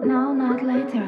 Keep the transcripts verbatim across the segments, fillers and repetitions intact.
Now, not later.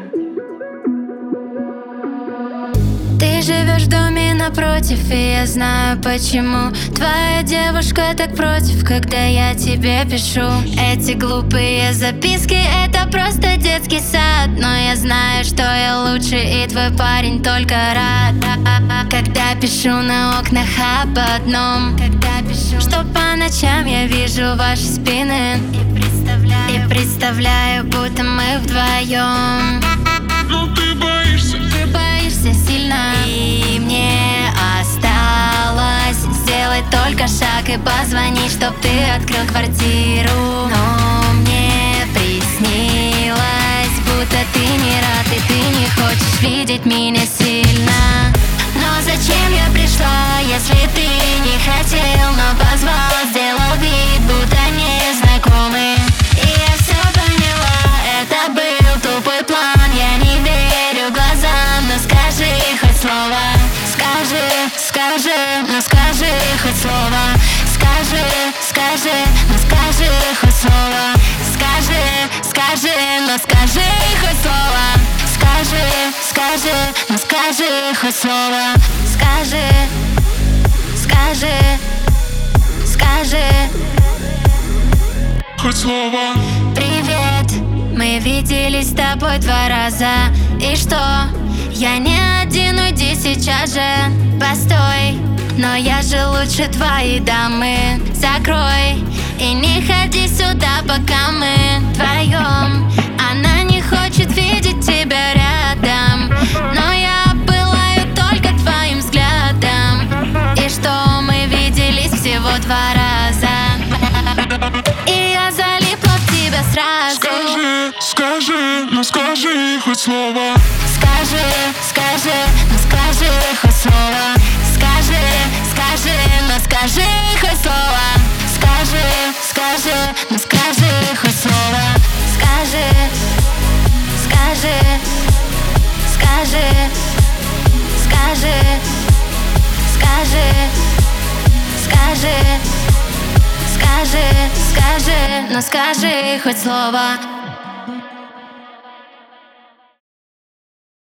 Ты живешь в доме напротив, и я знаю почему. Твоя девушка так против, когда я тебе пишу. Эти глупые записки — это просто детский сад. Но я знаю, что я лучше, и твой парень только рад. Когда пишу на окнах об одном, когда пишу, что по ночам я вижу ваши спины и представляю, и представляю, будто мы вдвоем. Но ты боишься, Ты боишься сильно, и мне осталось сделать только шаг и позвонить, чтоб ты открыл квартиру. Но мне приснилось, будто ты не рад, и ты не хочешь видеть меня сильно. Но зачем я пришла, если ты не хотел, но позвал, сделал вид, будто не знакомый. И я все поняла, это был тупой план. Я не верю глазам, но скажи хоть слово. Скажи, скажи, ну скажи хоть слово. Скажи, скажи, ну скажи хоть слово. Скажи, скажи, ну скажи хоть слово. Скажи, скажи, ну скажи хоть слово. Скажи, скажи, скажи хоть слово. Привет, мы виделись с тобой два раза. И что? Я не один, уйди сейчас же. Постой, но я же лучше твоей дамы. Закрой и не ходи сюда, пока мы вдвоем. Она не хочет видеть тебя рядом, но я пылаю только твоим взглядом. И что, мы виделись всего два раза, и я залипла в тебя сразу. Скажи, скажи, ну скажи хоть слово. Скажи, скажи, ну скажи хоть слово. Скажи, скажи, ну скажи хоть слово. Скажи, скажи, ну скажи хоть слово. Скажи, скажи, скажи, скажи, скажи, скажи, скажи, скажи, ну скажи хоть слово.